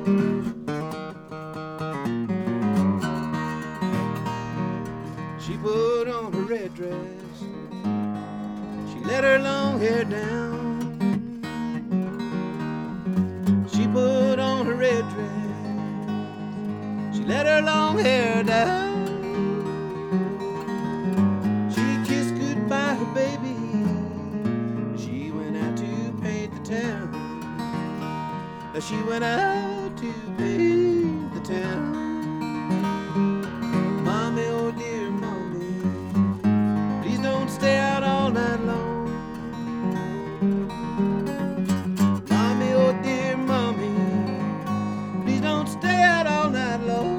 She put on her red dress, she let her long hair down. She put on her red dress, she let her long hair down. She kissed goodbye her baby, she went out to paint the town. She went out to paint the town. Mommy, oh dear mommy, please don't stay out all night long. Mommy, oh dear mommy, please don't stay out all night long.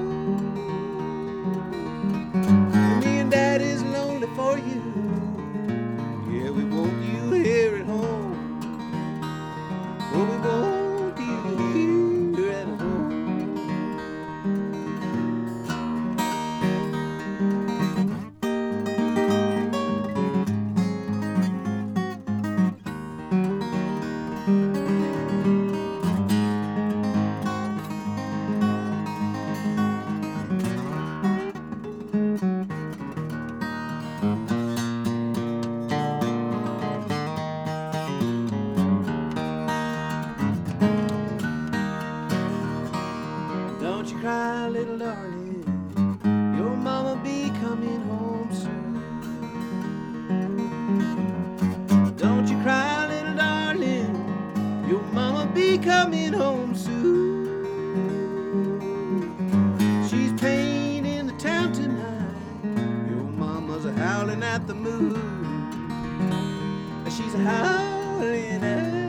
Me and Daddy's lonely for you, yeah, we want you here at home. Oh, we want you here at home. Don't you cry, little darling, your mama be coming home soon. Don't you cry, little darling, your mama be coming home soon. She's painting the town tonight, your mama's a howling at the moon. She's a howling at the moon.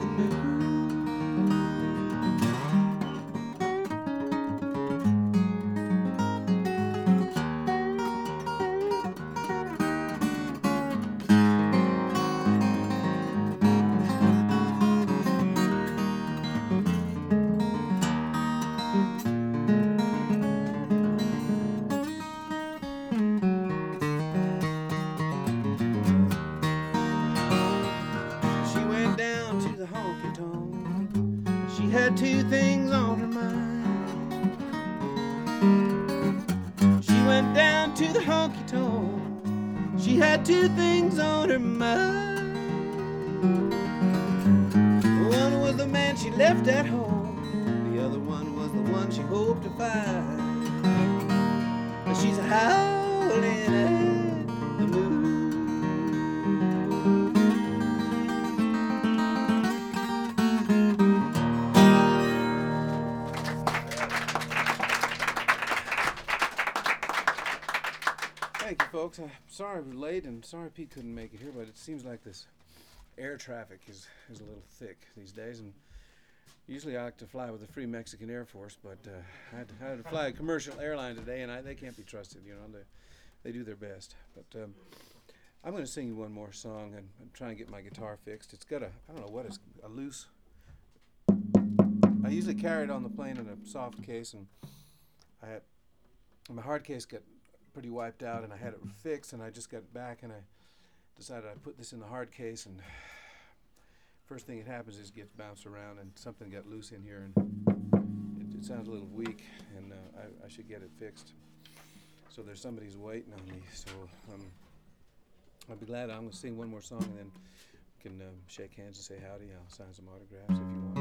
She went down to the honky tonk. She had two things on her mind. She went down to the honky tonk. She had two things on her mind. One was the man she left at home. The other one was the one she hoped to find. She's howling at the moon. Thank you, folks. I'm sorry we're late, and sorry Pete couldn't make it here, but it seems like this air traffic is a little thick these days, and usually I like to fly with the Free Mexican Air Force, but I had to fly a commercial airline today, and they can't be trusted, you know. They do their best. But I'm going to sing you one more song, and I'm trying to get my guitar fixed. It's got I don't know what it's, a loose. I usually carry it on the plane in a soft case, and my hard case got pretty wiped out, and I had it fixed, and I just got back, and I decided I'd put this in the hard case, and first thing that happens is it gets bounced around, and something got loose in here, and it sounds a little weak, and I should get it fixed. So there's somebody who's waiting on me, so I'll be glad. I'm going to sing one more song, and then we can shake hands and say howdy. I'll sign some autographs if you want.